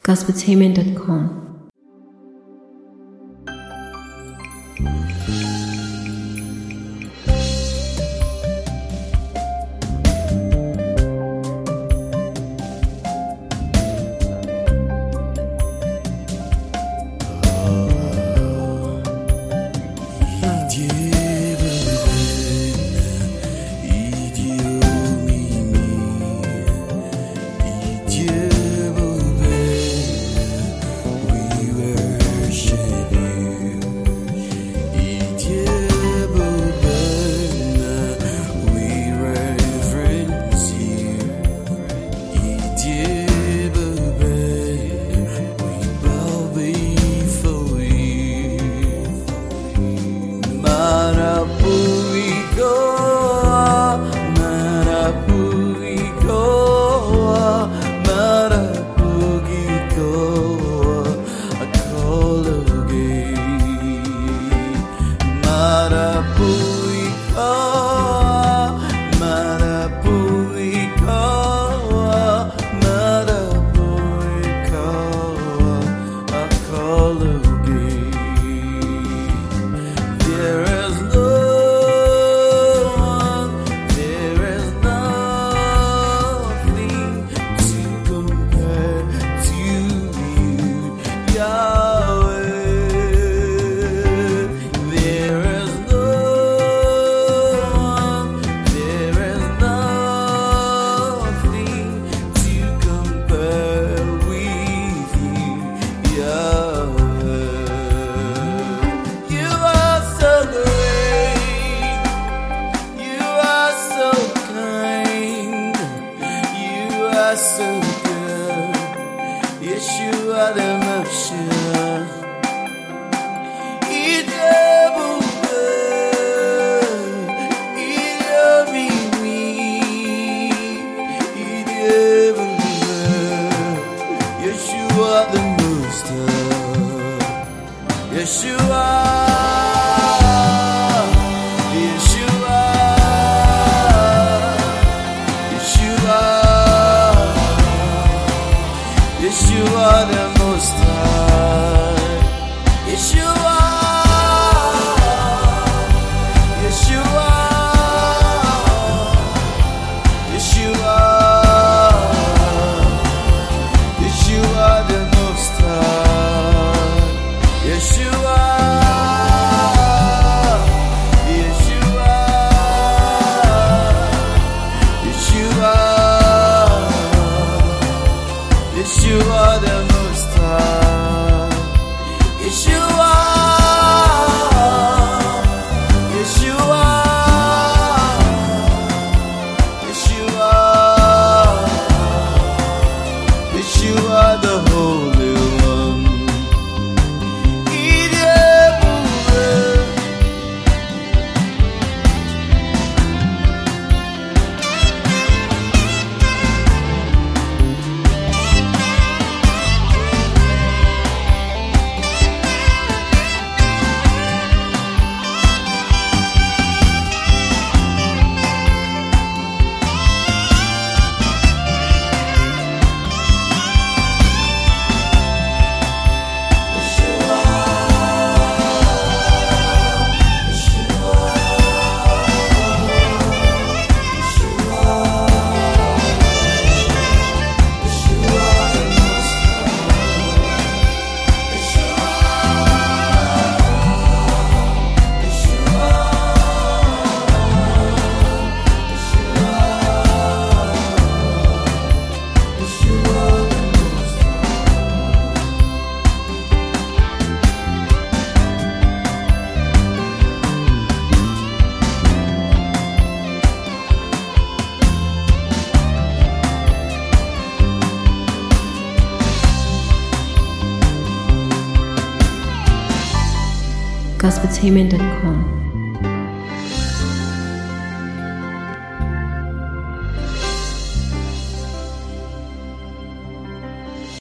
gospeltainment.com. So good, yes, you are the motion. Yes, you are the most. Yes, you are. Yes, you are the most high. Yes, you are. Yes, you are. Yes, you are. Yes, you are the most high. Yes, you are. Yes, you are. Yes, you are. Yes, you are the most high. Yes, you are. Yes, you are. Yes, you are. Yes, you are the Holy One. gospeltainment.com.